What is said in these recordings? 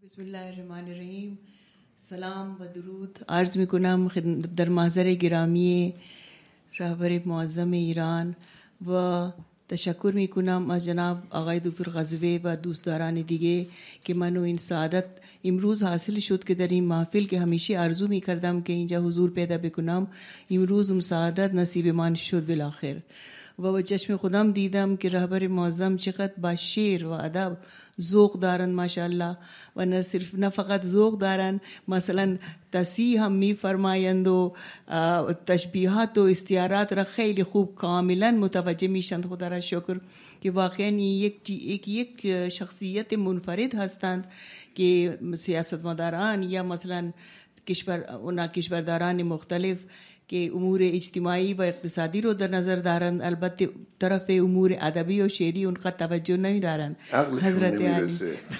بسم الله الرحمن الرحیم. سلام و درود عرض می کنم در محضر گرامی رهبر معظم ایران و تشکر می کنم از جناب آقای دکتر غزوه و دوستداران دیگه که منو این سعادت امروز حاصل شد که در این محفل که همیشه آرزو می کردم که اینجا حضور پیدا بکنم، امروز اون سعادت نصیب من شد بالاخره. و با چشم خودم دیدم که رهبر معظم چقدر با شعر و ادب ذوق دارن ماشاءالله، و نه فقط ذوق دارن، مثلا تصحیح هم میفرمایند و تشبیهات و استعارات را خیلی خوب کاملا متوجه میشن. خدا را شکر که واقعا یک شخصیت منفرد هستند که سیاستمداران یا مثلا کشورداران مختلف که امور اجتماعی و اقتصادی رو در نظر دارند، البته طرف امور ادبی و شعری اونقدر توجه نمیدارن. حضرت علی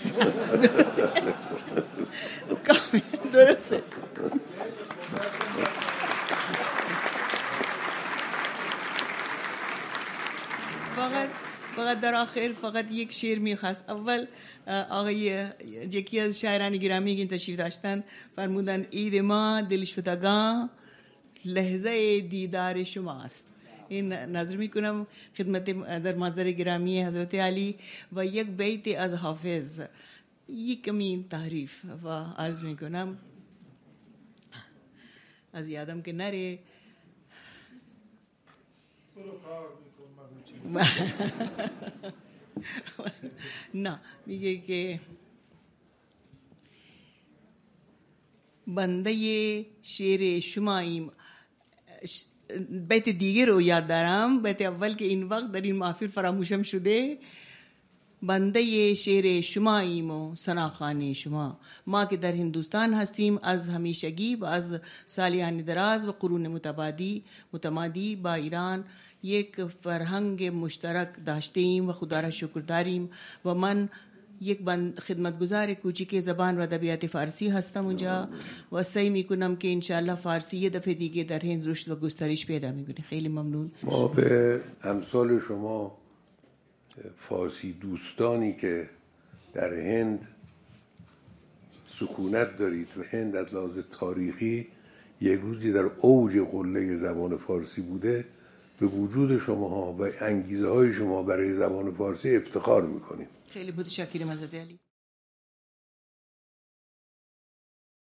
درسته. فقط در آخر فقط یک شعر میخواست. اول آقای یکی از شاعران گرامی که تشریف داشتن فرمودن عید ما دلشدگان لحظه دیدار شماست. این نظر میکنم خدمت در محضر گرامی حضرت علی و یک بیت از حافظ، یک کمی تعریف و عرض میکنم از یادم که نره. نه، میگه که بنده شعر شماییم. بیت دیگه رو یاد دارم، بیت اول که این وقت در این محفل فراموشم شده. بنده شعر شماییم و ثناخوان شما، ما که در هندوستان هستیم از همیشگی و از سالیان دراز و قرون متمادی با ایران یک فرهنگ مشترک داشته ایم و خدا را شکر داریم. و من یک خدمتگزار کوچیک زبان و ادبیات فارسی هستم اونجا و سعی میکنم که انشاءالله فارسی یه دفعه دیگه در هند رشد و گسترش پیدا میکنه. خیلی ممنون. ما به امثال شما فارسی دوستانی که در هند سکونت دارید و هند از لحاظ تاریخی یک روزی در اوج قله زبان فارسی بوده، به وجود شما و انگیزه های شما برای زبان فارسی افتخار میکنیم. خیلی متشکرم حضرت علی.